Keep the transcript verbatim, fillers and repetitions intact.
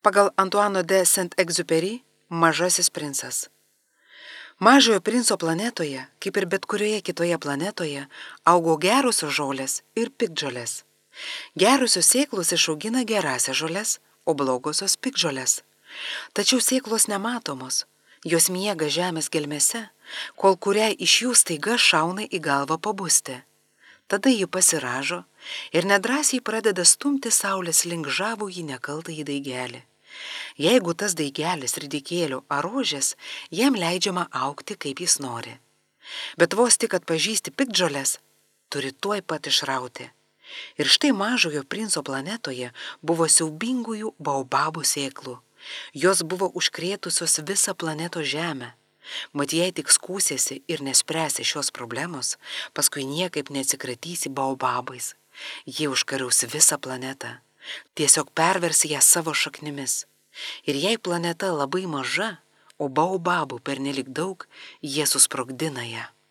Pagal Antuano de Saint-Exupéry Mažasis princas. Mažojo princo planetoje, kaip ir bet kurioje kitoje planetoje, augo gerosios žolės ir piktžolės. Gerosios sėklos išaugina gerasias žolės, o blogosios piktžolės. Tačiau sėklos nematomos, jos miega žemės gelmėse, kol kuriai iš jų staiga šauna į galvą pabusti. Tada ji pasiražo ir nedrąsiai pradeda stumti saulės link žavųjį nekaltąjį daigelį. Jeigu tas daigelis ridikėlių ar rožės, jam leidžiama augti, kaip jis nori. Bet vos tik atpažįsti piktžolės, turi tuoj pat išrauti. Ir štai mažojo princo planetoje buvo siaubingųjų baobabų sėklų. Jos buvo užkrėtusios visą planetos žemę. Mat jei tik skūsiesi ir nespręsi šios problemos, paskui niekaip neatsikratysi baobabais. Jie užkariaus visą planetą. Tiesiog perversi ją savo šaknimis. Ir jei planeta labai maža, o baobabų pernelik daug, jie susprogdina ją.